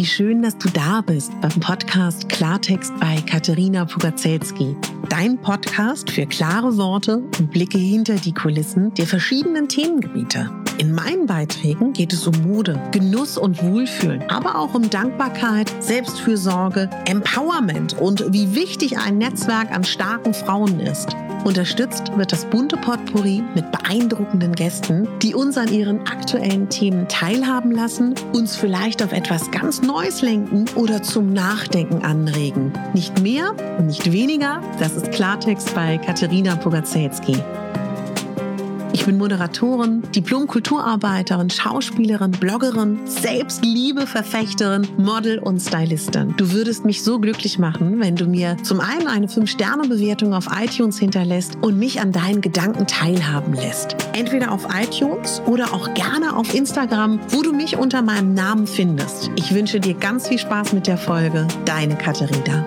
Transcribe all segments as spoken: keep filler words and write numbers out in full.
Wie schön, dass du da bist beim Podcast Klartext bei Katerina Pugacelski. Dein Podcast für klare Worte und Blicke hinter die Kulissen der verschiedenen Themengebiete. In meinen Beiträgen geht es um Mode, Genuss und Wohlfühlen, aber auch um Dankbarkeit, Selbstfürsorge, Empowerment und wie wichtig ein Netzwerk an starken Frauen ist. Unterstützt wird das bunte Potpourri mit beeindruckenden Gästen, die uns an ihren aktuellen Themen teilhaben lassen, uns vielleicht auf etwas ganz Neues lenken oder zum Nachdenken anregen. Nicht mehr und nicht weniger, das ist Klartext bei Katerina Pugacelski. Ich bin Moderatorin, Diplom-Kulturarbeiterin, Schauspielerin, Bloggerin, Selbstliebe-Verfechterin, Model und Stylistin. Du würdest mich so glücklich machen, wenn du mir zum einen eine fünf Sterne Bewertung auf iTunes hinterlässt und mich an deinen Gedanken teilhaben lässt. Entweder auf iTunes oder auch gerne auf Instagram, wo du mich unter meinem Namen findest. Ich wünsche dir ganz viel Spaß mit der Folge. Deine Katerina.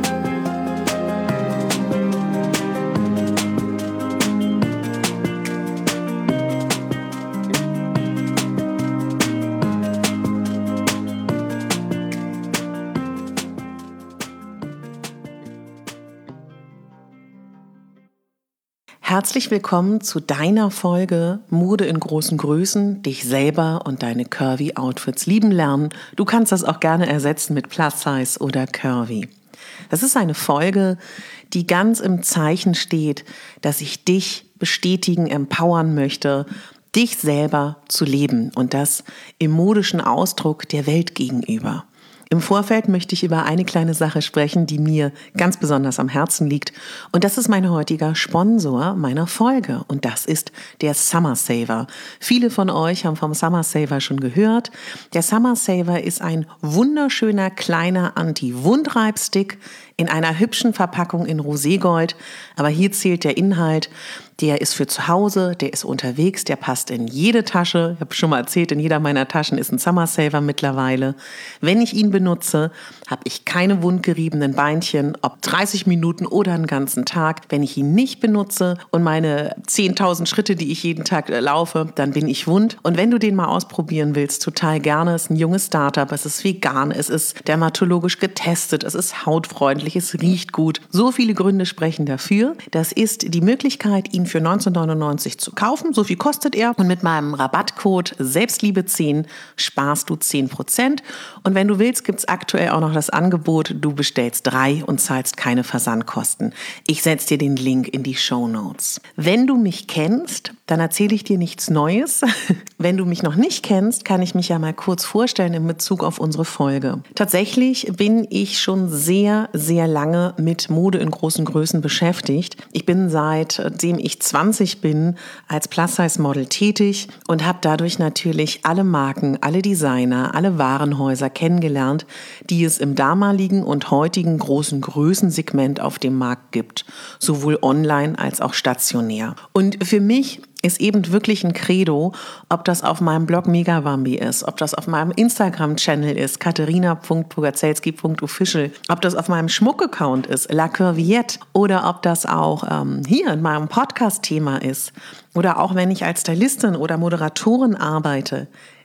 Herzlich willkommen zu deiner Folge Mode in großen Größen, dich selber und deine curvy Outfits lieben lernen. Du kannst das auch gerne ersetzen mit Plus Size oder Curvy. Das ist eine Folge, die ganz im Zeichen steht, dass ich dich bestätigen, empowern möchte, dich selber zu leben und das im modischen Ausdruck der Welt gegenüber. Im Vorfeld möchte ich über eine kleine Sache sprechen, die mir ganz besonders am Herzen liegt. Und das ist mein heutiger Sponsor meiner Folge. Und das ist der Summer Saver. Viele von euch haben vom Summer Saver schon gehört. Der Summer Saver ist ein wunderschöner kleiner Anti-Wundreibstick in einer hübschen Verpackung in Roségold. Aber hier zählt der Inhalt. Der ist für zu Hause, der ist unterwegs, der passt in jede Tasche. Ich habe schon mal erzählt, in jeder meiner Taschen ist ein Summer Saver mittlerweile. Wenn ich ihn benutze, habe ich keine wundgeriebenen Beinchen, ob dreißig Minuten oder einen ganzen Tag. Wenn ich ihn nicht benutze und meine zehntausend Schritte, die ich jeden Tag laufe, dann bin ich wund. Und wenn du den mal ausprobieren willst, total gerne. Es ist ein junges Startup, es ist vegan, es ist dermatologisch getestet, es ist hautfreundlich, es riecht gut. So viele Gründe sprechen dafür. Das ist die Möglichkeit, ihn für neunzehnhundertneunundneunzig zu kaufen. So viel kostet er. Und mit meinem Rabattcode Selbstliebe zehn sparst du zehn Prozent. Und wenn du willst, gibt es aktuell auch noch das Angebot, du bestellst drei und zahlst keine Versandkosten. Ich setze dir den Link in die Shownotes. Wenn du mich kennst, dann erzähle ich dir nichts Neues. Wenn du mich noch nicht kennst, kann ich mich ja mal kurz vorstellen in Bezug auf unsere Folge. Tatsächlich bin ich schon sehr, sehr lange mit Mode in großen Größen beschäftigt. Ich bin seitdem ich zwanzig bin als Plus-Size-Model tätig und habe dadurch natürlich alle Marken, alle Designer, alle Warenhäuser kennengelernt, die es im damaligen und heutigen großen Größensegment auf dem Markt gibt, sowohl online als auch stationär. Und für mich ist eben wirklich ein Credo, ob das auf meinem Blog Megabambi ist, ob das auf meinem Instagram-Channel ist, katerina punkt pugacelski punkt official, ob das auf meinem Schmuck-Account ist, La Curviette, oder ob das auch ähm, hier in meinem Podcast-Thema ist oder auch wenn ich als Stylistin oder Moderatorin arbeite.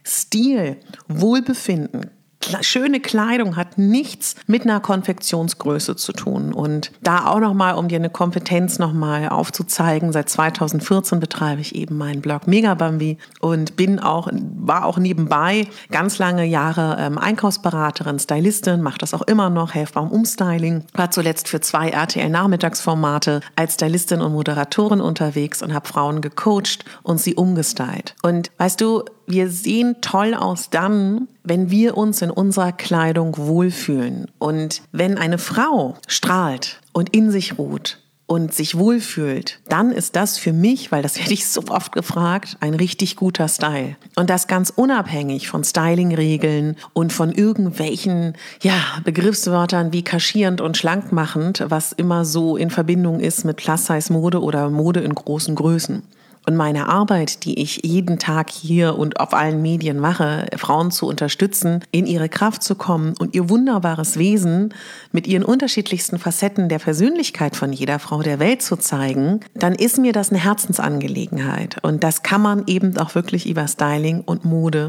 Stil, Wohlbefinden, schöne Kleidung hat nichts mit einer Konfektionsgröße zu tun. Und da auch nochmal, um dir eine Kompetenz nochmal aufzuzeigen, seit zweitausendvierzehn betreibe ich eben meinen Blog Megabambi und bin auch, war auch nebenbei ganz lange Jahre ähm, Einkaufsberaterin, Stylistin, mache das auch immer noch, helfe beim Umstyling, war zuletzt für zwei R T L-Nachmittagsformate als Stylistin und Moderatorin unterwegs und habe Frauen gecoacht und sie umgestylt. Und weißt du, wir sehen toll aus dann, wenn wir uns in unserer Kleidung wohlfühlen. Und wenn eine Frau strahlt und in sich ruht und sich wohlfühlt, dann ist das für mich, weil das werde ich so oft gefragt, ein richtig guter Style. Und das ganz unabhängig von Stylingregeln und von irgendwelchen ja, Begriffswörtern wie kaschierend und schlankmachend, was immer so in Verbindung ist mit Plus-Size-Mode oder Mode in großen Größen. Und meine Arbeit, die ich jeden Tag hier und auf allen Medien mache, Frauen zu unterstützen, in ihre Kraft zu kommen und ihr wunderbares Wesen mit ihren unterschiedlichsten Facetten der Persönlichkeit von jeder Frau der Welt zu zeigen, dann ist mir das eine Herzensangelegenheit. Und das kann man eben auch wirklich über Styling und Mode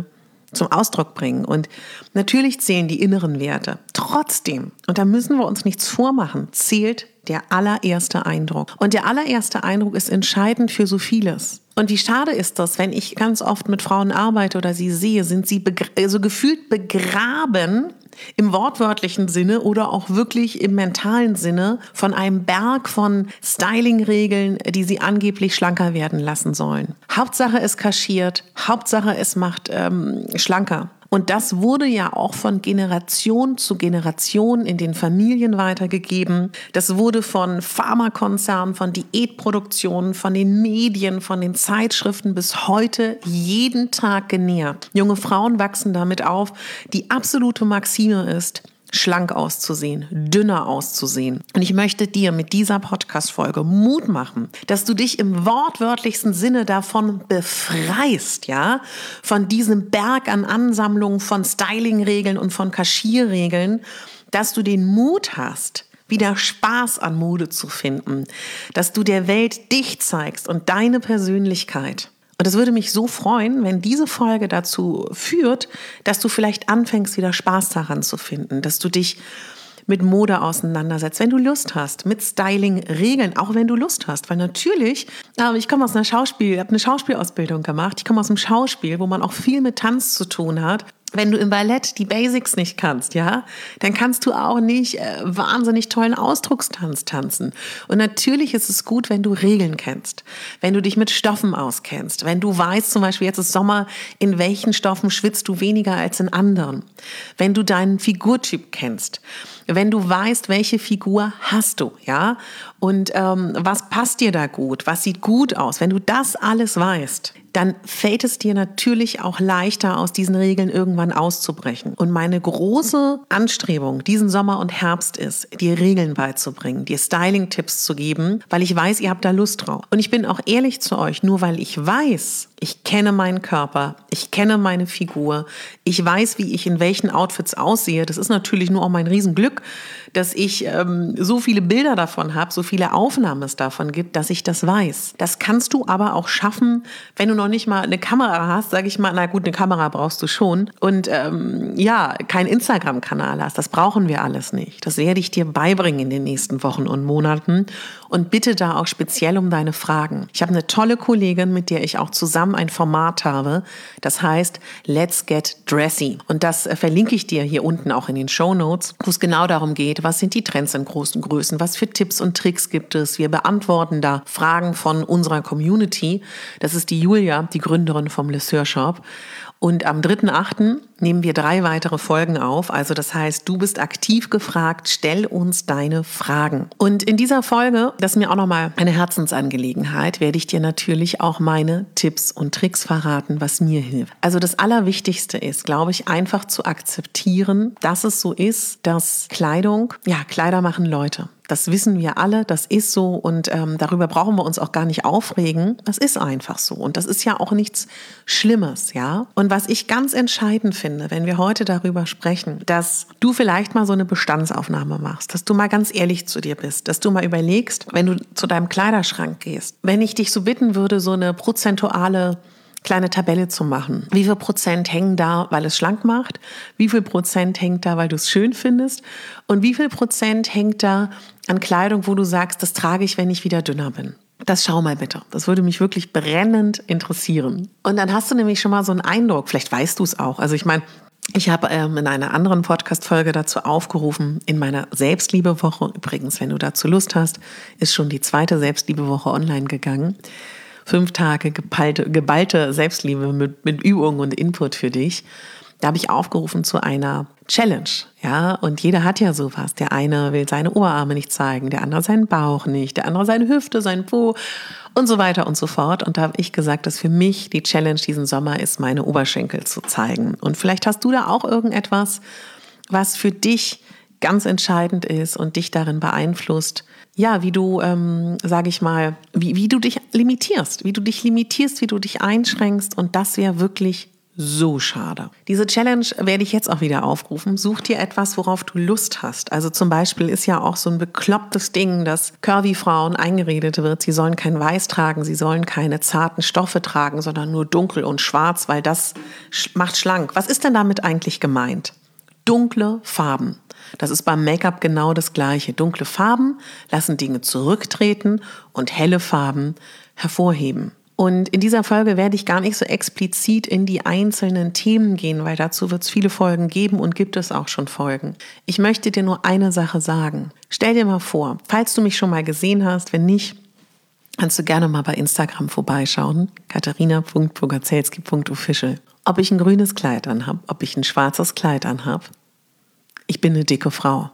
zum Ausdruck bringen. Und natürlich zählen die inneren Werte. Trotzdem, und da müssen wir uns nichts vormachen, zählt der allererste Eindruck. Und der allererste Eindruck ist entscheidend für so vieles. Und wie schade ist das, wenn ich ganz oft mit Frauen arbeite oder sie sehe, sind sie begra- also gefühlt begraben im wortwörtlichen Sinne oder auch wirklich im mentalen Sinne von einem Berg von Styling-Regeln, die sie angeblich schlanker werden lassen sollen. Hauptsache es kaschiert, Hauptsache es macht ähm, schlanker. Und das wurde ja auch von Generation zu Generation in den Familien weitergegeben. Das wurde von Pharmakonzernen, von Diätproduktionen, von den Medien, von den Zeitschriften bis heute jeden Tag genährt. Junge Frauen wachsen damit auf. Die absolute Maxime ist, schlank auszusehen, dünner auszusehen. Und ich möchte dir mit dieser Podcast-Folge Mut machen, dass du dich im wortwörtlichsten Sinne davon befreist, ja, von diesem Berg an Ansammlungen von Styling-Regeln und von Kaschierregeln, dass du den Mut hast, wieder Spaß an Mode zu finden, dass du der Welt dich zeigst und deine Persönlichkeit. Und es würde mich so freuen, wenn diese Folge dazu führt, dass du vielleicht anfängst, wieder Spaß daran zu finden, dass du dich mit Mode auseinandersetzt, wenn du Lust hast, mit Styling-Regeln, auch wenn du Lust hast. Weil natürlich, ich komme aus einer Schauspiel, habe eine Schauspielausbildung gemacht, ich komme aus dem Schauspiel, wo man auch viel mit Tanz zu tun hat. Wenn du im Ballett die Basics nicht kannst, ja, dann kannst du auch nicht äh, wahnsinnig tollen Ausdruckstanz tanzen. Und natürlich ist es gut, wenn du Regeln kennst, wenn du dich mit Stoffen auskennst, wenn du weißt, zum Beispiel jetzt ist Sommer, in welchen Stoffen schwitzt du weniger als in anderen, wenn du deinen Figurtyp kennst, wenn du weißt, welche Figur hast du, ja, und ähm, was passt dir da gut, was sieht gut aus, wenn du das alles weißt, dann fällt es dir natürlich auch leichter, aus diesen Regeln irgendwann auszubrechen. Und meine große Anstrebung diesen Sommer und Herbst ist, dir Regeln beizubringen, dir Styling-Tipps zu geben, weil ich weiß, ihr habt da Lust drauf. Und ich bin auch ehrlich zu euch, nur weil ich weiß, ich kenne meinen Körper, ich kenne meine Figur, ich weiß, wie ich in welchen Outfits aussehe. Das ist natürlich nur auch mein Riesenglück, dass ich ähm, so viele Bilder davon habe, so viele Aufnahmen es davon gibt, dass ich das weiß. Das kannst du aber auch schaffen, wenn du noch nicht mal eine Kamera hast, sage ich mal, na gut, eine Kamera brauchst du schon und ähm, ja, keinen Instagram-Kanal hast. Das brauchen wir alles nicht. Das werde ich dir beibringen in den nächsten Wochen und Monaten und bitte da auch speziell um deine Fragen. Ich habe eine tolle Kollegin, mit der ich auch zusammen ein Format habe, das heißt Let's Get Dressy. Und das äh, verlinke ich dir hier unten auch in den Shownotes, wo es genau darum geht, was sind die Trends in großen Größen, was für Tipps und Tricks gibt es. Wir beantworten da Fragen von unserer Community. Das ist die Julia, die Gründerin vom Le Sœur Shop. Und am dritten achten nehmen wir drei weitere Folgen auf. Also das heißt, du bist aktiv gefragt, stell uns deine Fragen. Und in dieser Folge, das ist mir auch nochmal eine Herzensangelegenheit, werde ich dir natürlich auch meine Tipps und Tricks verraten, was mir hilft. Also das Allerwichtigste ist, glaube ich, einfach zu akzeptieren, dass es so ist, dass Kleidung, ja, Kleider machen Leute. Das wissen wir alle, das ist so und ähm, darüber brauchen wir uns auch gar nicht aufregen. Das ist einfach so und das ist ja auch nichts Schlimmes, ja. Und was ich ganz entscheidend finde, wenn wir heute darüber sprechen, dass du vielleicht mal so eine Bestandsaufnahme machst, dass du mal ganz ehrlich zu dir bist, dass du mal überlegst, wenn du zu deinem Kleiderschrank gehst, wenn ich dich so bitten würde, so eine prozentuale kleine Tabelle zu machen. Wie viel Prozent hängen da, weil es schlank macht? Wie viel Prozent hängt da, weil du es schön findest? Und wie viel Prozent hängt da an Kleidung, wo du sagst, das trage ich, wenn ich wieder dünner bin? Das schau mal bitte. Das würde mich wirklich brennend interessieren. Und dann hast du nämlich schon mal so einen Eindruck. Vielleicht weißt du es auch. Also ich meine, ich habe ähm, in einer anderen Podcast-Folge dazu aufgerufen, in meiner Selbstliebewoche, übrigens, wenn du dazu Lust hast, ist schon die zweite Selbstliebewoche online gegangen. Fünf Tage geballte, geballte Selbstliebe mit, mit Übungen und Input für dich. Da habe ich aufgerufen zu einer Challenge, ja, und jeder hat ja sowas. Der eine will seine Oberarme nicht zeigen, der andere seinen Bauch nicht, der andere seine Hüfte, seinen Po und so weiter und so fort. Und da habe ich gesagt, dass für mich die Challenge diesen Sommer ist, meine Oberschenkel zu zeigen. Und vielleicht hast du da auch irgendetwas, was für dich ganz entscheidend ist und dich darin beeinflusst, ja, wie du, ähm, sage ich mal, wie, wie du dich limitierst, wie du dich limitierst, wie du dich einschränkst und das wäre wirklich so schade. Diese Challenge werde ich jetzt auch wieder aufrufen. Such dir etwas, worauf du Lust hast. Also zum Beispiel ist ja auch so ein beklopptes Ding, dass Curvy-Frauen eingeredet wird, sie sollen kein Weiß tragen, sie sollen keine zarten Stoffe tragen, sondern nur dunkel und schwarz, weil das macht schlank. Was ist denn damit eigentlich gemeint? Dunkle Farben. Das ist beim Make-up genau das Gleiche. Dunkle Farben lassen Dinge zurücktreten und helle Farben hervorheben. Und in dieser Folge werde ich gar nicht so explizit in die einzelnen Themen gehen, weil dazu wird es viele Folgen geben und gibt es auch schon Folgen. Ich möchte dir nur eine Sache sagen. Stell dir mal vor, falls du mich schon mal gesehen hast, wenn nicht, kannst du gerne mal bei Instagram vorbeischauen, katharina punkt bogazelski punkt official. Ob ich ein grünes Kleid anhab, ob ich ein schwarzes Kleid anhab, ich bin eine dicke Frau.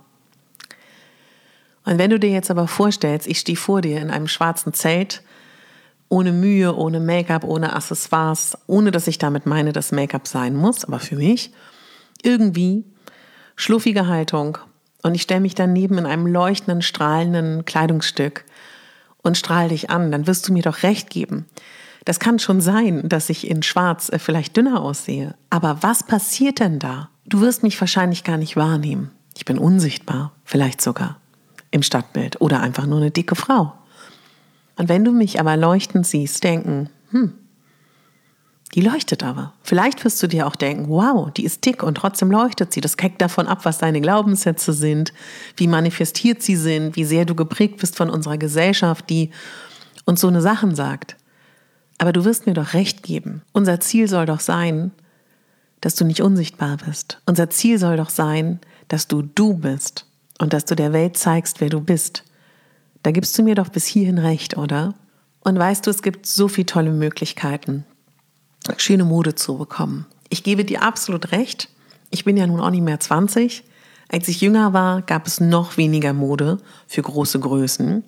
Und wenn du dir jetzt aber vorstellst, ich stehe vor dir in einem schwarzen Zelt, ohne Mühe, ohne Make-up, ohne Accessoires, ohne dass ich damit meine, dass Make-up sein muss, aber für mich irgendwie schluffige Haltung und ich stelle mich daneben in einem leuchtenden, strahlenden Kleidungsstück und strahle dich an, dann wirst du mir doch recht geben. Das kann schon sein, dass ich in Schwarz vielleicht dünner aussehe, aber was passiert denn da? Du wirst mich wahrscheinlich gar nicht wahrnehmen. Ich bin unsichtbar, vielleicht sogar im Stadtbild oder einfach nur eine dicke Frau. Und wenn du mich aber leuchtend siehst, denken, hm, die leuchtet aber. Vielleicht wirst du dir auch denken, wow, die ist dick und trotzdem leuchtet sie. Das hängt davon ab, was deine Glaubenssätze sind, wie manifestiert sie sind, wie sehr du geprägt bist von unserer Gesellschaft, die uns so eine Sachen sagt. Aber du wirst mir doch recht geben. Unser Ziel soll doch sein, dass du nicht unsichtbar bist. Unser Ziel soll doch sein, dass du du bist und dass du der Welt zeigst, wer du bist. Da gibst du mir doch bis hierhin recht, oder? Und weißt du, es gibt so viele tolle Möglichkeiten, schöne Mode zu bekommen. Ich gebe dir absolut recht. Ich bin ja nun auch nicht mehr zwanzig. Als ich jünger war, gab es noch weniger Mode für große Größen.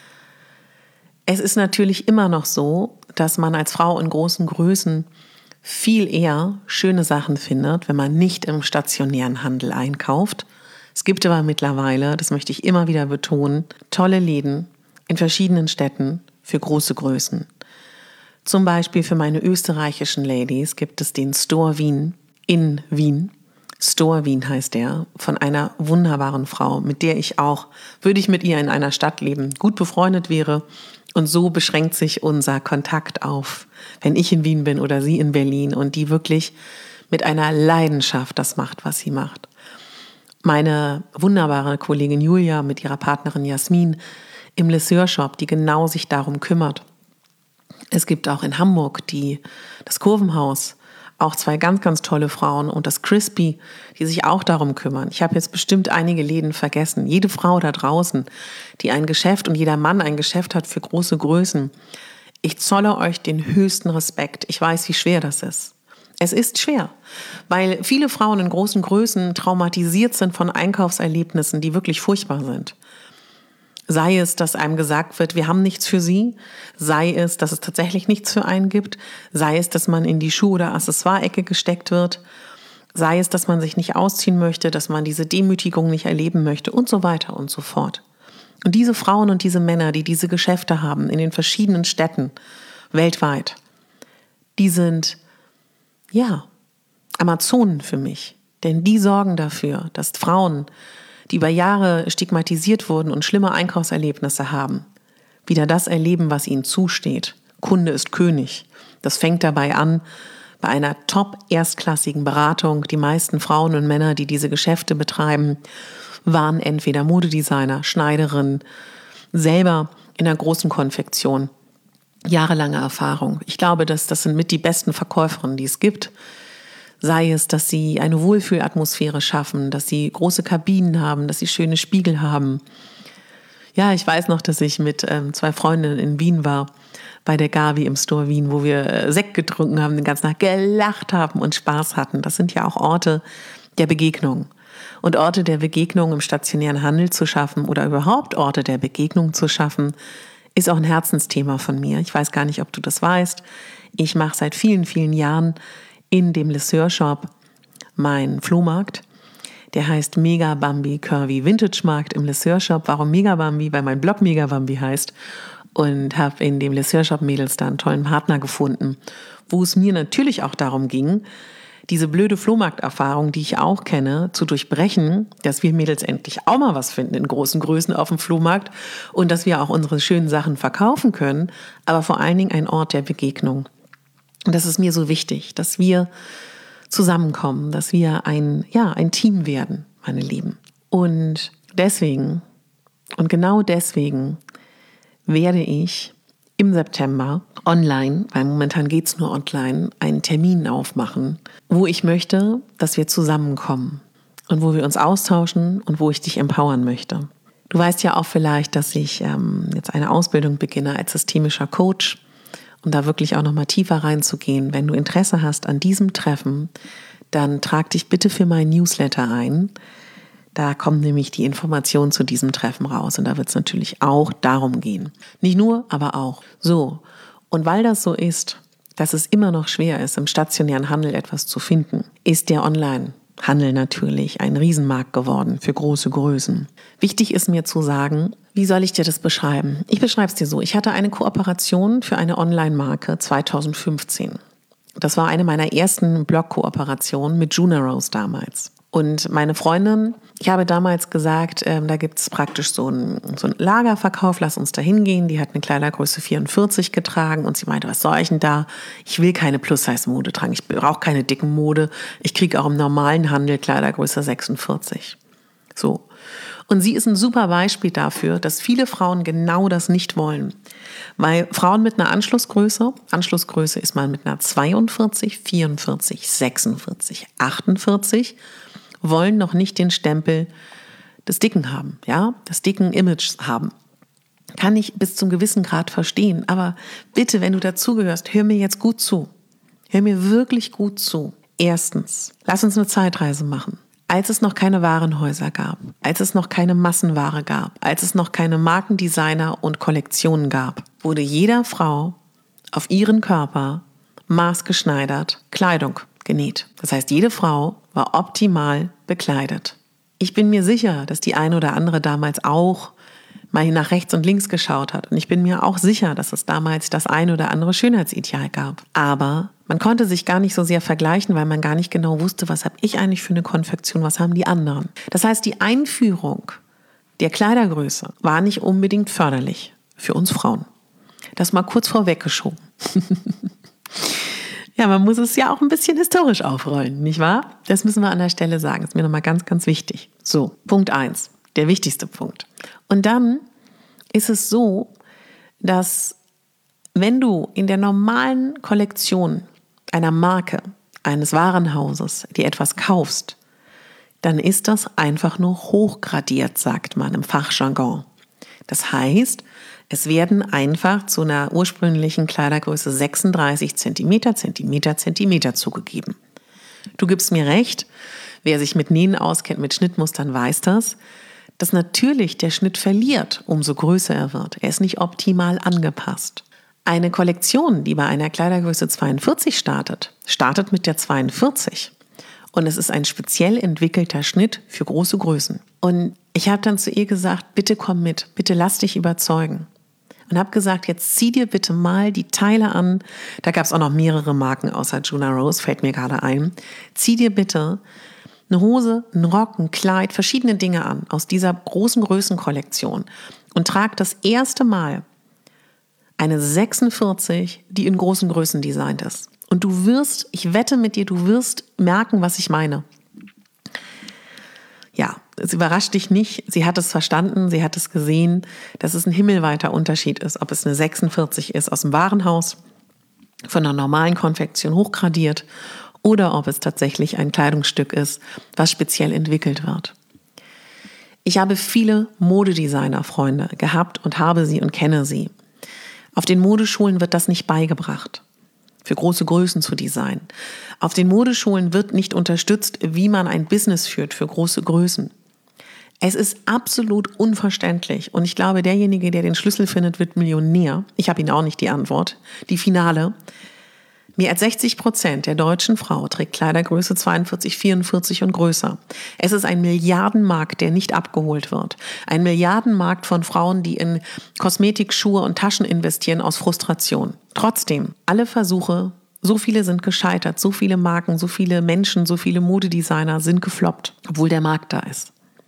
Es ist natürlich immer noch so, dass man als Frau in großen Größen viel eher schöne Sachen findet, wenn man nicht im stationären Handel einkauft. Es gibt aber mittlerweile, das möchte ich immer wieder betonen, tolle Läden in verschiedenen Städten für große Größen. Zum Beispiel für meine österreichischen Ladies gibt es den Store Wien in Wien. Store Wien heißt der, von einer wunderbaren Frau, mit der ich auch, würde ich mit ihr in einer Stadt leben, gut befreundet wäre. Und so beschränkt sich unser Kontakt auf, wenn ich in Wien bin oder sie in Berlin und die wirklich mit einer Leidenschaft das macht, was sie macht. Meine wunderbare Kollegin Julia mit ihrer Partnerin Jasmin im Lesseur Shop, die genau sich darum kümmert. Es gibt auch in Hamburg die, das Kurvenhaus, auch zwei ganz, ganz tolle Frauen und das Crispy, die sich auch darum kümmern. Ich habe jetzt bestimmt einige Läden vergessen. Jede Frau da draußen, die ein Geschäft und jeder Mann ein Geschäft hat für große Größen. Ich zolle euch den höchsten Respekt. Ich weiß, wie schwer das ist. Es ist schwer, weil viele Frauen in großen Größen traumatisiert sind von Einkaufserlebnissen, die wirklich furchtbar sind. Sei es, dass einem gesagt wird, wir haben nichts für sie, sei es, dass es tatsächlich nichts für einen gibt, sei es, dass man in die Schuh- oder Accessoire-Ecke gesteckt wird, sei es, dass man sich nicht ausziehen möchte, dass man diese Demütigung nicht erleben möchte und so weiter und so fort. Und diese Frauen und diese Männer, die diese Geschäfte haben in den verschiedenen Städten weltweit, die sind ja, Amazonen für mich, denn die sorgen dafür, dass Frauen, die über Jahre stigmatisiert wurden und schlimme Einkaufserlebnisse haben, wieder das erleben, was ihnen zusteht. Kunde ist König. Das fängt dabei an, bei einer top erstklassigen Beratung. Die meisten Frauen und Männer, die diese Geschäfte betreiben, waren entweder Modedesigner, Schneiderin, selber in einer großen Konfektion. Jahrelange Erfahrung. Ich glaube, dass das sind mit die besten Verkäuferinnen, die es gibt. Sei es, dass sie eine Wohlfühlatmosphäre schaffen, dass sie große Kabinen haben, dass sie schöne Spiegel haben. Ja, ich weiß noch, dass ich mit ähm, zwei Freundinnen in Wien war, bei der Gabi im Store Wien, wo wir äh, Sekt getrunken haben, den ganzen Tag gelacht haben und Spaß hatten. Das sind ja auch Orte der Begegnung. Und Orte der Begegnung im stationären Handel zu schaffen oder überhaupt Orte der Begegnung zu schaffen, ist auch ein Herzensthema von mir. Ich weiß gar nicht, ob du das weißt. Ich mache seit vielen, vielen Jahren in dem Lesseur Shop meinen Flohmarkt. Der heißt Megabambi Curvy Vintage Markt im Lesseur Shop. Warum Megabambi? Weil mein Blog Megabambi heißt. und habe in dem Les Sœurs Shop Mädels da einen tollen Partner gefunden, wo es mir natürlich auch darum ging, diese blöde Flohmarkterfahrung, die ich auch kenne, zu durchbrechen, dass wir Mädels endlich auch mal was finden in großen Größen auf dem Flohmarkt und dass wir auch unsere schönen Sachen verkaufen können, aber vor allen Dingen ein Ort der Begegnung. Und das ist mir so wichtig, dass wir zusammenkommen, dass wir ein, ja, ein Team werden, meine Lieben. Und deswegen, und genau deswegen werde ich im September online, weil momentan geht es nur online, einen Termin aufmachen, wo ich möchte, dass wir zusammenkommen und wo wir uns austauschen und wo ich dich empowern möchte. Du weißt ja auch vielleicht, dass ich ähm, jetzt eine Ausbildung beginne als systemischer Coach, um da wirklich auch nochmal tiefer reinzugehen. Wenn du Interesse hast an diesem Treffen, dann trag dich bitte für meinen Newsletter ein. Da kommt nämlich die Information zu diesem Treffen raus und da wird es natürlich auch darum gehen. Nicht nur, aber auch. So, und weil das so ist, dass es immer noch schwer ist, im stationären Handel etwas zu finden, ist der Online-Handel natürlich ein Riesenmarkt geworden für große Größen. Wichtig ist mir zu sagen, wie soll ich dir das beschreiben? Ich beschreibe es dir so. Ich hatte eine Kooperation für eine Online-Marke zweitausendfünfzehn. Das war eine meiner ersten Blog-Kooperationen mit Juna Rose damals. Und meine Freundin, ich habe damals gesagt, ähm, da gibt es praktisch so einen, so einen Lagerverkauf, lass uns da hingehen. Die hat eine Kleidergröße vierundvierzig getragen und sie meinte, was soll ich denn da? Ich will keine Plus-Size-Mode tragen, ich brauche keine dicken Mode. Ich kriege auch im normalen Handel Kleidergröße sechsundvierzig. So. Und sie ist ein super Beispiel dafür, dass viele Frauen genau das nicht wollen. Weil Frauen mit einer Anschlussgröße, Anschlussgröße ist man mit einer zweiundvierzig, vierundvierzig, sechsundvierzig, achtundvierzig, wollen noch nicht den Stempel des Dicken haben, ja, des dicken Images haben. Kann ich bis zum gewissen Grad verstehen, aber bitte, wenn du dazugehörst, hör mir jetzt gut zu. Hör mir wirklich gut zu. Erstens, lass uns eine Zeitreise machen. Als es noch keine Warenhäuser gab, als es noch keine Massenware gab, als es noch keine Markendesigner und Kollektionen gab, wurde jeder Frau auf ihren Körper maßgeschneidert Kleidung genäht. Das heißt, jede Frau war optimal bekleidet. Ich bin mir sicher, dass die eine oder andere damals auch mal nach rechts und links geschaut hat. Und ich bin mir auch sicher, dass es damals das eine oder andere Schönheitsideal gab. Aber man konnte sich gar nicht so sehr vergleichen, weil man gar nicht genau wusste, was habe ich eigentlich für eine Konfektion, was haben die anderen. Das heißt, die Einführung der Kleidergröße war nicht unbedingt förderlich für uns Frauen. Das mal kurz vorweggeschoben. Ja, man muss es ja auch ein bisschen historisch aufrollen, nicht wahr? Das müssen wir an der Stelle sagen. Das ist mir nochmal ganz, ganz wichtig. So, Punkt eins, der wichtigste Punkt. Und dann ist es so, dass wenn du in der normalen Kollektion einer Marke, eines Warenhauses, dir etwas kaufst, dann ist das einfach nur hochgradiert, sagt man im Fachjargon. Das heißt, es werden einfach zu einer ursprünglichen Kleidergröße sechsunddreißig Zentimeter, Zentimeter, Zentimeter zugegeben. Du gibst mir recht, wer sich mit Nähen auskennt, mit Schnittmustern, weiß das, dass natürlich der Schnitt verliert, umso größer er wird. Er ist nicht optimal angepasst. Eine Kollektion, die bei einer Kleidergröße zweiundvierzig startet, startet mit der zweiundvierzig. Und es ist ein speziell entwickelter Schnitt für große Größen. Und ich habe dann zu ihr gesagt, bitte komm mit, bitte lass dich überzeugen. Und habe gesagt, jetzt zieh dir bitte mal die Teile an. Da gab es auch noch mehrere Marken außer Juna Rose, fällt mir gerade ein. Zieh dir bitte eine Hose, einen Rock, ein Kleid, verschiedene Dinge an aus dieser großen Größenkollektion und trag das erste Mal eine sechsundvierzig, die in großen Größen designt ist. Und du wirst, ich wette mit dir, du wirst merken, was ich meine. Ja, es überrascht dich nicht. Sie hat es verstanden, sie hat es gesehen, dass es ein himmelweiter Unterschied ist, ob es eine sechsundvierzig ist aus dem Warenhaus, von einer normalen Konfektion hochgradiert, oder ob es tatsächlich ein Kleidungsstück ist, was speziell entwickelt wird. Ich habe viele Modedesigner-Freunde gehabt und habe sie und kenne sie. Auf den Modeschulen wird das nicht beigebracht, für große Größen zu designen. Auf den Modeschulen wird nicht unterstützt, wie man ein Business führt für große Größen. Es ist absolut unverständlich und ich glaube, derjenige, der den Schlüssel findet, wird Millionär. Ich habe Ihnen auch nicht die Antwort, die finale, Mehr als sechzig Prozent der deutschen Frau trägt Kleidergröße zweiundvierzig, vierundvierzig und größer. Es ist ein Milliardenmarkt, der nicht abgeholt wird. Ein Milliardenmarkt von Frauen, die in Kosmetik, Schuhe und Taschen investieren aus Frustration. Trotzdem, alle Versuche, so viele sind gescheitert, so viele Marken, so viele Menschen, so viele Modedesigner sind gefloppt, obwohl der Markt da ist.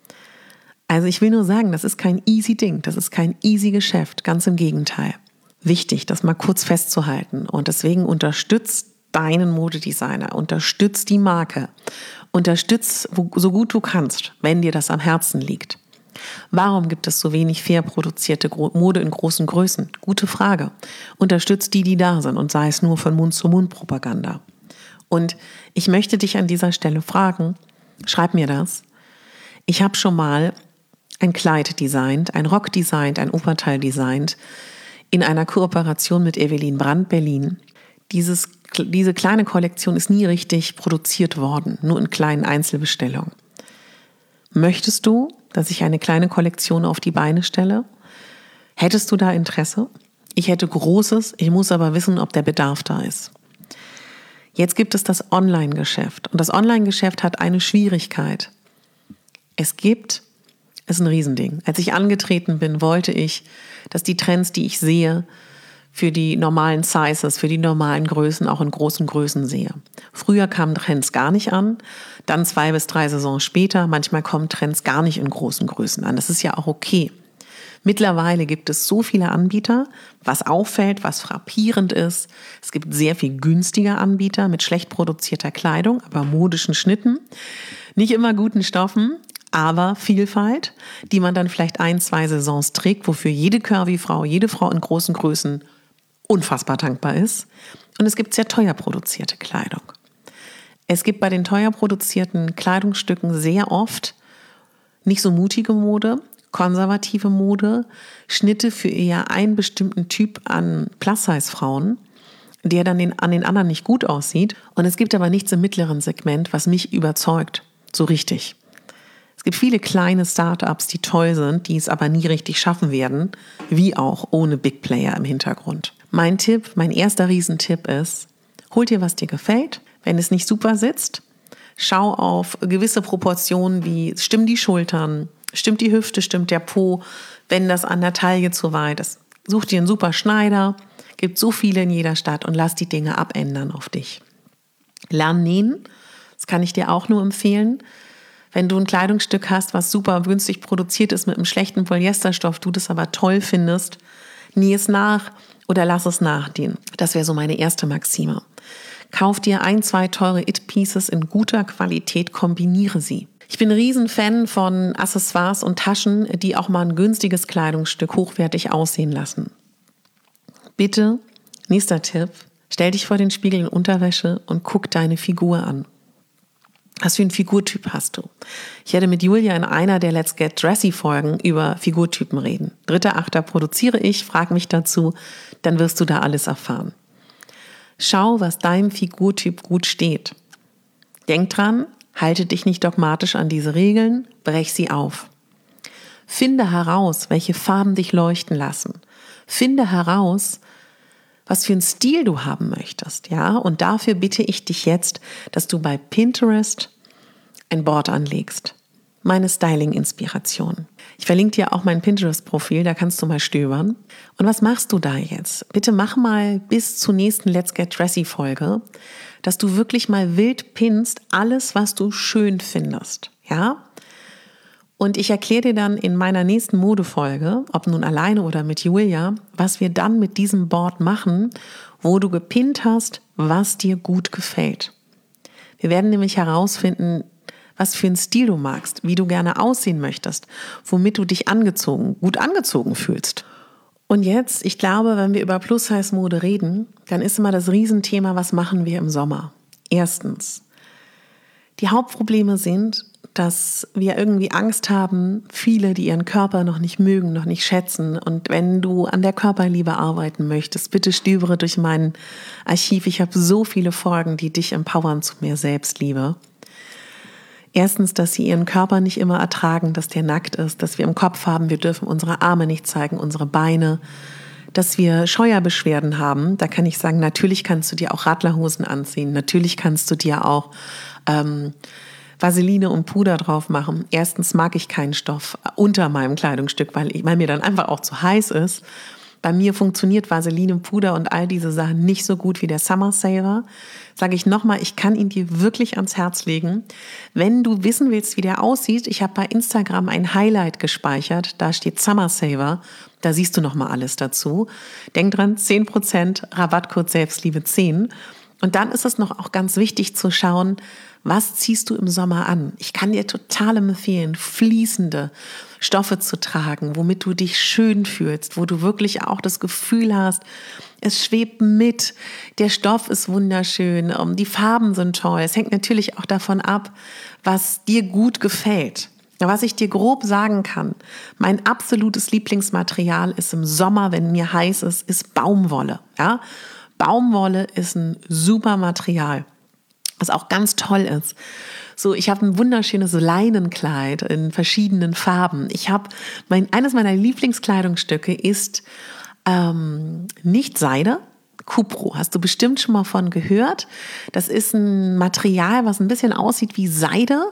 Also ich will nur sagen, das ist kein easy Ding, das ist kein easy Geschäft, ganz im Gegenteil. Wichtig, das mal kurz festzuhalten. Und deswegen unterstützt deinen Modedesigner, unterstützt die Marke, unterstützt so gut du kannst, wenn dir das am Herzen liegt. Warum gibt es so wenig fair produzierte Mode in großen Größen? Gute Frage. Unterstützt die, die da sind und sei es nur von Mund-zu-Mund-Propaganda. Und ich möchte dich an dieser Stelle fragen, schreib mir das. Ich habe schon mal ein Kleid designt, ein Rock designt, ein Oberteil designt, in einer Kooperation mit Evelyn Brandt Berlin. Dieses, diese kleine Kollektion ist nie richtig produziert worden, nur in kleinen Einzelbestellungen. Möchtest du, dass ich eine kleine Kollektion auf die Beine stelle? Hättest du da Interesse? Ich hätte großes, ich muss aber wissen, ob der Bedarf da ist. Jetzt gibt es das Online-Geschäft und das Online-Geschäft hat eine Schwierigkeit. Es gibt, ist ein Riesending. Als ich angetreten bin, wollte ich, dass die Trends, die ich sehe, für die normalen Sizes, für die normalen Größen auch in großen Größen sehe. Früher kamen Trends gar nicht an, dann zwei bis drei Saisons später, manchmal kommen Trends gar nicht in großen Größen an. Das ist ja auch okay. Mittlerweile gibt es so viele Anbieter, was auffällt, was frappierend ist. Es gibt sehr viel günstige Anbieter mit schlecht produzierter Kleidung, aber modischen Schnitten, nicht immer guten Stoffen, aber Vielfalt, die man dann vielleicht ein, zwei Saisons trägt, wofür jede Curvy-Frau, jede Frau in großen Größen unfassbar dankbar ist. Und es gibt sehr teuer produzierte Kleidung. Es gibt bei den teuer produzierten Kleidungsstücken sehr oft nicht so mutige Mode, konservative Mode, Schnitte für eher einen bestimmten Typ an Plus-Size-Frauen, der dann den, an den anderen nicht gut aussieht. Und es gibt aber nichts im mittleren Segment, was mich überzeugt, so richtig. Es gibt viele kleine Startups, die toll sind, die es aber nie richtig schaffen werden, wie auch ohne Big Player im Hintergrund. Mein Tipp, mein erster Riesentipp ist, hol dir, was dir gefällt. Wenn es nicht super sitzt, schau auf gewisse Proportionen wie, stimmen die Schultern, stimmt die Hüfte, stimmt der Po, wenn das an der Taille zu weit ist. Such dir einen super Schneider, gibt so viele in jeder Stadt und lass die Dinge abändern auf dich. Lern nähen, das kann ich dir auch nur empfehlen. Wenn du ein Kleidungsstück hast, was super günstig produziert ist mit einem schlechten Polyesterstoff, du das aber toll findest, näh es nach oder lass es nachnähen. Das wäre so meine erste Maxime. Kauf dir ein, zwei teure It-Pieces in guter Qualität, kombiniere sie. Ich bin ein Riesenfan von Accessoires und Taschen, die auch mal ein günstiges Kleidungsstück hochwertig aussehen lassen. Bitte, nächster Tipp, stell dich vor den Spiegel in Unterwäsche und guck deine Figur an. Was für einen Figurtyp hast du? Ich werde mit Julia in einer der Let's Get Dressy Folgen über Figurtypen reden. dritter achter produziere ich, frag mich dazu, dann wirst du da alles erfahren. Schau, was deinem Figurtyp gut steht. Denk dran, halte dich nicht dogmatisch an diese Regeln, brech sie auf. Finde heraus, welche Farben dich leuchten lassen. Finde heraus, was für einen Stil du haben möchtest, ja? Und dafür bitte ich dich jetzt, dass du bei Pinterest ein Board anlegst. Meine Styling-Inspiration. Ich verlinke dir auch mein Pinterest-Profil, da kannst du mal stöbern. Und was machst du da jetzt? Bitte mach mal bis zur nächsten Let's Get Dressy-Folge, dass du wirklich mal wild pinnst, alles, was du schön findest, ja? Und ich erkläre dir dann in meiner nächsten Modefolge, ob nun alleine oder mit Julia, was wir dann mit diesem Board machen, wo du gepinnt hast, was dir gut gefällt. Wir werden nämlich herausfinden, was für einen Stil du magst, wie du gerne aussehen möchtest, womit du dich angezogen, gut angezogen fühlst. Und jetzt, ich glaube, wenn wir über Plus-Size-Mode reden, dann ist immer das Riesenthema, was machen wir im Sommer? Erstens, die Hauptprobleme sind, dass wir irgendwie Angst haben, viele, die ihren Körper noch nicht mögen, noch nicht schätzen. Und wenn du an der Körperliebe arbeiten möchtest, bitte stöbere durch mein Archiv. Ich habe so viele Folgen, die dich empowern zu mehr Selbstliebe. Erstens, dass sie ihren Körper nicht immer ertragen, dass der nackt ist, dass wir im Kopf haben, wir dürfen unsere Arme nicht zeigen, unsere Beine, dass wir Scheuerbeschwerden haben, da kann ich sagen, natürlich kannst du dir auch Radlerhosen anziehen, natürlich kannst du dir auch ähm, Vaseline und Puder drauf machen. Erstens mag ich keinen Stoff unter meinem Kleidungsstück, weil, ich, weil mir dann einfach auch zu heiß ist. Bei mir funktioniert Vaseline, Puder und all diese Sachen nicht so gut wie der Summer Saver. Sage ich nochmal, ich kann ihn dir wirklich ans Herz legen. Wenn du wissen willst, wie der aussieht, ich habe bei Instagram ein Highlight gespeichert, da steht Summer Saver, da siehst du nochmal alles dazu. Denk dran, zehn Prozent Rabattcode Selbstliebe zehn. Und dann ist es noch auch ganz wichtig zu schauen, was ziehst du im Sommer an? Ich kann dir total empfehlen, fließende Stoffe zu tragen, womit du dich schön fühlst, wo du wirklich auch das Gefühl hast, es schwebt mit, der Stoff ist wunderschön, die Farben sind toll. Es hängt natürlich auch davon ab, was dir gut gefällt. Was ich dir grob sagen kann, mein absolutes Lieblingsmaterial ist im Sommer, wenn mir heiß ist, ist Baumwolle. Ja? Baumwolle ist ein super Material. Was auch ganz toll ist. So, ich habe ein wunderschönes Leinenkleid in verschiedenen Farben. Ich habe mein eines meiner Lieblingskleidungsstücke ist ähm, nicht Seide, Cupro. Hast du bestimmt schon mal von gehört? Das ist ein Material, was ein bisschen aussieht wie Seide.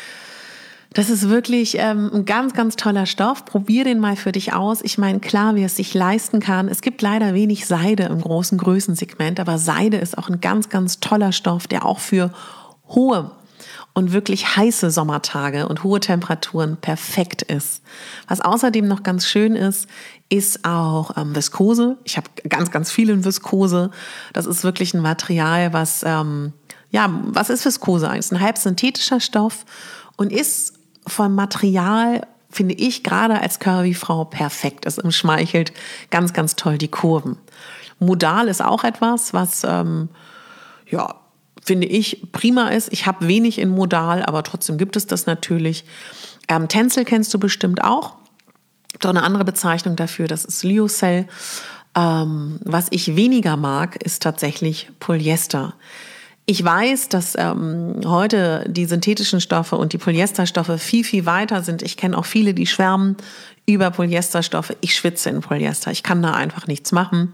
Das ist wirklich ähm, ein ganz, ganz toller Stoff. Probier den mal für dich aus. Ich meine, klar, wer es sich leisten kann. Es gibt leider wenig Seide im großen Größensegment, aber Seide ist auch ein ganz, ganz toller Stoff, der auch für hohe und wirklich heiße Sommertage und hohe Temperaturen perfekt ist. Was außerdem noch ganz schön ist, ist auch ähm, Viskose. Ich habe ganz, ganz viel in Viskose. Das ist wirklich ein Material, was, ähm, ja, was ist Viskose eigentlich? Ist ein halb synthetischer Stoff und ist vom Material, finde ich, gerade als Curvy-Frau perfekt. Es umschmeichelt ganz, ganz toll die Kurven. Modal ist auch etwas, was, ähm, ja, finde ich, prima ist. Ich habe wenig in Modal, aber trotzdem gibt es das natürlich. Ähm, Tencel kennst du bestimmt auch. Gibt auch eine andere Bezeichnung dafür, das ist Lyocell. Ähm, was ich weniger mag, ist tatsächlich Polyester. Ich weiß, dass ähm, heute die synthetischen Stoffe und die Polyesterstoffe viel, viel weiter sind. Ich kenne auch viele, die schwärmen über Polyesterstoffe. Ich schwitze in Polyester. Ich kann da einfach nichts machen.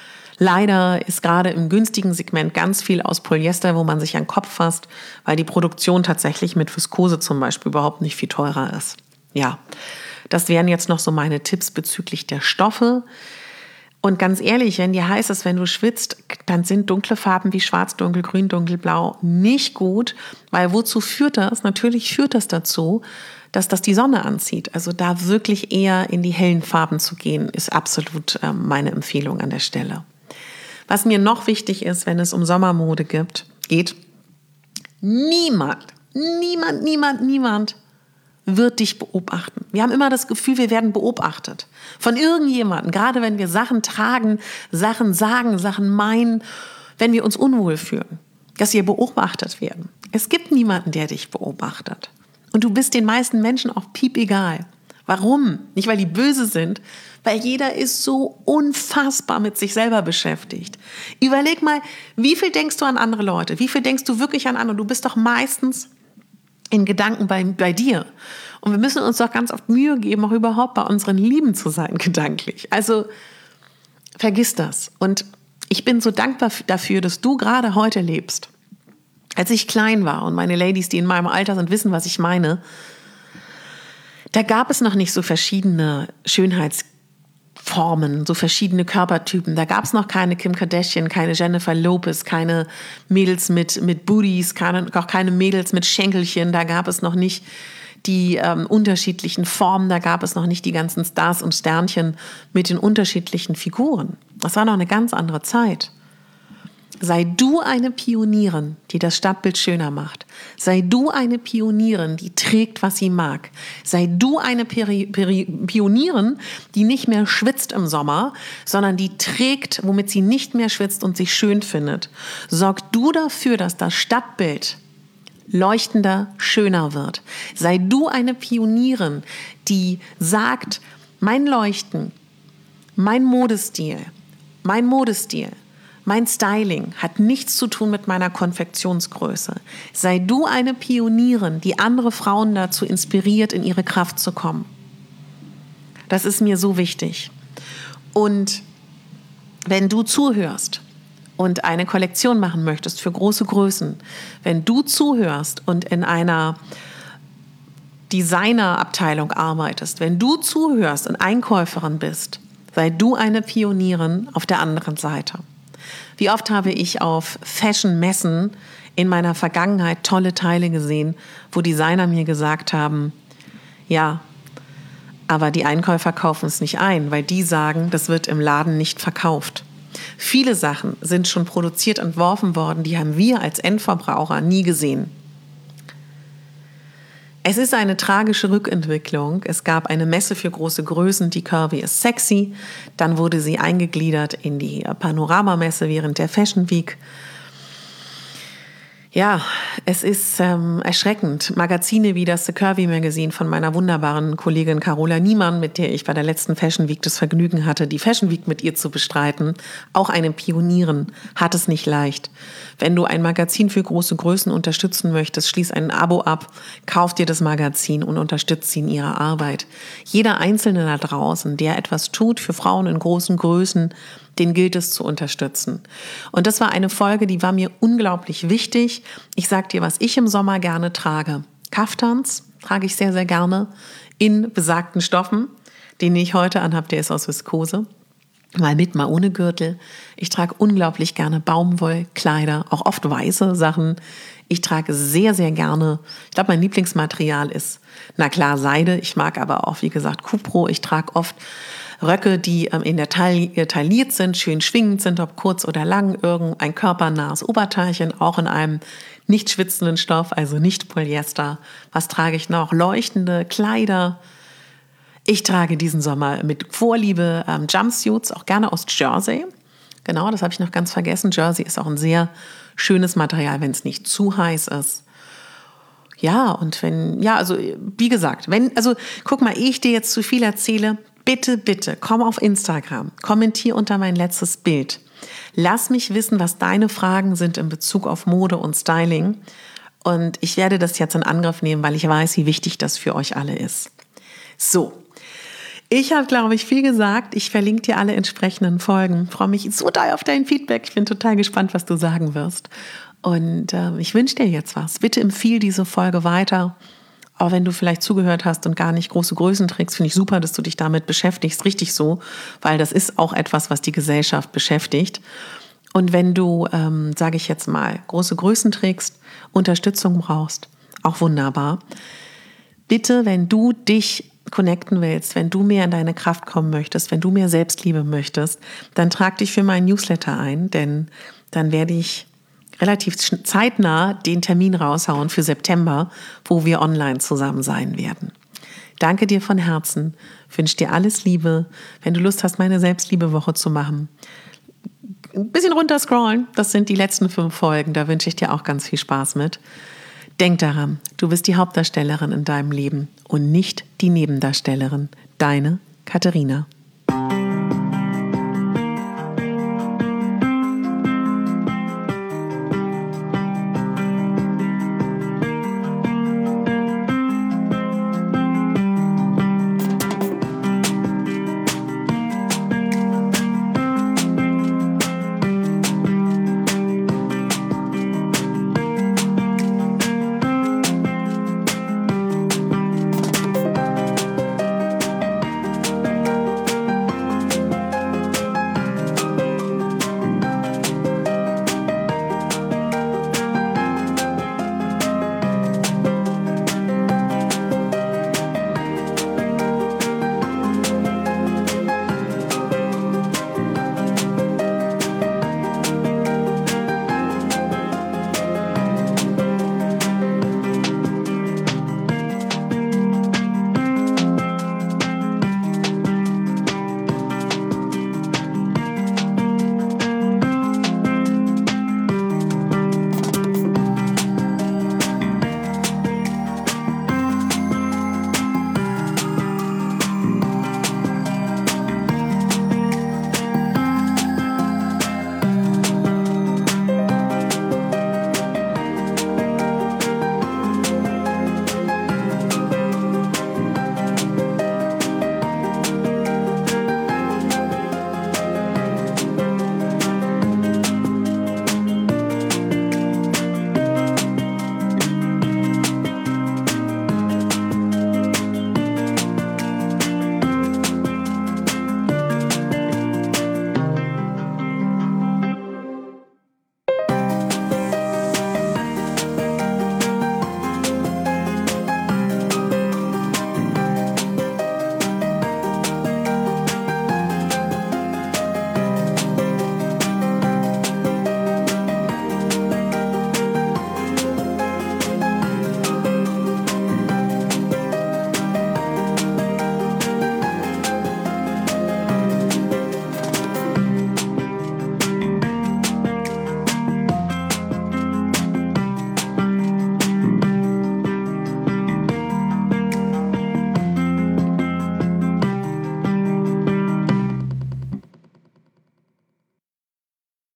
Leider ist gerade im günstigen Segment ganz viel aus Polyester, wo man sich an den Kopf fasst, weil die Produktion tatsächlich mit Viskose zum Beispiel überhaupt nicht viel teurer ist. Ja, das wären jetzt noch so meine Tipps bezüglich der Stoffe. Und ganz ehrlich, wenn dir heiß ist, wenn du schwitzt, dann sind dunkle Farben wie schwarz, dunkel, grün, dunkelblau nicht gut, weil wozu führt das? Natürlich führt das dazu, dass das die Sonne anzieht. Also da wirklich eher in die hellen Farben zu gehen, ist absolut äh, meine Empfehlung an der Stelle. Was mir noch wichtig ist, wenn es um Sommermode gibt, geht, niemand, niemand, niemand, niemand wird dich beobachten. Wir haben immer das Gefühl, wir werden beobachtet von irgendjemandem, gerade wenn wir Sachen tragen, Sachen sagen, Sachen meinen, wenn wir uns unwohl fühlen, dass wir beobachtet werden. Es gibt niemanden, der dich beobachtet. Und du bist den meisten Menschen auch piepegal. Warum? Nicht, weil die böse sind, weil jeder ist so unfassbar mit sich selber beschäftigt. Überleg mal, wie viel denkst du an andere Leute? Wie viel denkst du wirklich an andere? Du bist doch meistens in Gedanken bei, bei dir. Und wir müssen uns doch ganz oft Mühe geben, auch überhaupt bei unseren Lieben zu sein, gedanklich. Also vergiss das. Und ich bin so dankbar dafür, dass du gerade heute lebst. Als ich klein war und meine Ladies, die in meinem Alter sind, wissen, was ich meine, da gab es noch nicht so verschiedene Schönheitsformen, so verschiedene Körpertypen. Da gab es noch keine Kim Kardashian, keine Jennifer Lopez, keine Mädels mit, mit Booties, keine, auch keine Mädels mit Schenkelchen. Da gab es noch nicht die ähm, unterschiedlichen Formen, da gab es noch nicht die ganzen Stars und Sternchen mit den unterschiedlichen Figuren. Das war noch eine ganz andere Zeit. Sei du eine Pionierin, die das Stadtbild schöner macht. Sei du eine Pionierin, die trägt, was sie mag. Sei du eine Peri- Peri- Pionierin, die nicht mehr schwitzt im Sommer, sondern die trägt, womit sie nicht mehr schwitzt und sich schön findet. Sorg du dafür, dass das Stadtbild leuchtender, schöner wird. Sei du eine Pionierin, die sagt, mein Leuchten, mein Modestil, mein Modestil, mein Styling hat nichts zu tun mit meiner Konfektionsgröße. Sei du eine Pionierin, die andere Frauen dazu inspiriert, in ihre Kraft zu kommen. Das ist mir so wichtig. Und wenn du zuhörst und eine Kollektion machen möchtest für große Größen, wenn du zuhörst und in einer Designerabteilung arbeitest, wenn du zuhörst und Einkäuferin bist, sei du eine Pionierin auf der anderen Seite. Wie oft habe ich auf Fashion-Messen in meiner Vergangenheit tolle Teile gesehen, wo Designer mir gesagt haben, ja, aber die Einkäufer kaufen es nicht ein, weil die sagen, das wird im Laden nicht verkauft. Viele Sachen sind schon produziert, entworfen worden, die haben wir als Endverbraucher nie gesehen. Es ist eine tragische Rückentwicklung. Es gab eine Messe für große Größen, die Curvy ist sexy. Dann wurde sie eingegliedert in die Panoramamesse während der Fashion Week. Ja, es ist ähm, erschreckend. Magazine wie das The Curvy Magazine von meiner wunderbaren Kollegin Carola Niemann, mit der ich bei der letzten Fashion Week das Vergnügen hatte, die Fashion Week mit ihr zu bestreiten, auch eine Pionierin, hat es nicht leicht. Wenn du ein Magazin für große Größen unterstützen möchtest, schließ ein Abo ab, kauf dir das Magazin und unterstütze sie in ihrer Arbeit. Jeder Einzelne da draußen, der etwas tut für Frauen in großen Größen, den gilt es zu unterstützen. Und das war eine Folge, die war mir unglaublich wichtig. Ich sag dir, was ich im Sommer gerne trage. Kaftans trage ich sehr, sehr gerne in besagten Stoffen. Den ich heute anhabe, der ist aus Viskose. Mal mit, mal ohne Gürtel. Ich trage unglaublich gerne Baumwollkleider, auch oft weiße Sachen. Ich trage sehr, sehr gerne, ich glaube, mein Lieblingsmaterial ist, na klar, Seide. Ich mag aber auch, wie gesagt, Cupro. Ich trage oft Röcke, die in der Taille tailliert sind, schön schwingend sind, ob kurz oder lang, irgendein körpernahes Oberteilchen, auch in einem nicht schwitzenden Stoff, also nicht Polyester. Was trage ich noch? Leuchtende Kleider. Ich trage diesen Sommer mit Vorliebe ähm, Jumpsuits, auch gerne aus Jersey. Genau, das habe ich noch ganz vergessen. Jersey ist auch ein sehr schönes Material, wenn es nicht zu heiß ist. Ja, und wenn, ja, also wie gesagt, wenn, also guck mal, ehe ich dir jetzt zu viel erzähle, bitte, bitte, komm auf Instagram, kommentier unter mein letztes Bild. Lass mich wissen, was deine Fragen sind in Bezug auf Mode und Styling. Und ich werde das jetzt in Angriff nehmen, weil ich weiß, wie wichtig das für euch alle ist. So, ich habe, glaube ich, viel gesagt. Ich verlinke dir alle entsprechenden Folgen. Ich freue mich so doll auf dein Feedback. Ich bin total gespannt, was du sagen wirst. Und äh, ich wünsche dir jetzt was. Bitte empfiehl diese Folge weiter. Auch wenn du vielleicht zugehört hast und gar nicht große Größen trägst, finde ich super, dass du dich damit beschäftigst. Richtig so, weil das ist auch etwas, was die Gesellschaft beschäftigt. Und wenn du, ähm, sage ich jetzt mal, große Größen trägst, Unterstützung brauchst, auch wunderbar. Bitte, wenn du dich connecten willst, wenn du mehr in deine Kraft kommen möchtest, wenn du mehr Selbstliebe möchtest, dann trag dich für meinen Newsletter ein, denn dann werde ich relativ zeitnah den Termin raushauen für September, wo wir online zusammen sein werden. Danke dir von Herzen, wünsche dir alles Liebe. Wenn du Lust hast, meine Selbstliebe-Woche zu machen, ein bisschen runterscrollen, das sind die letzten fünf Folgen, da wünsche ich dir auch ganz viel Spaß mit. Denk daran, du bist die Hauptdarstellerin in deinem Leben und nicht die Nebendarstellerin. Deine Katharina.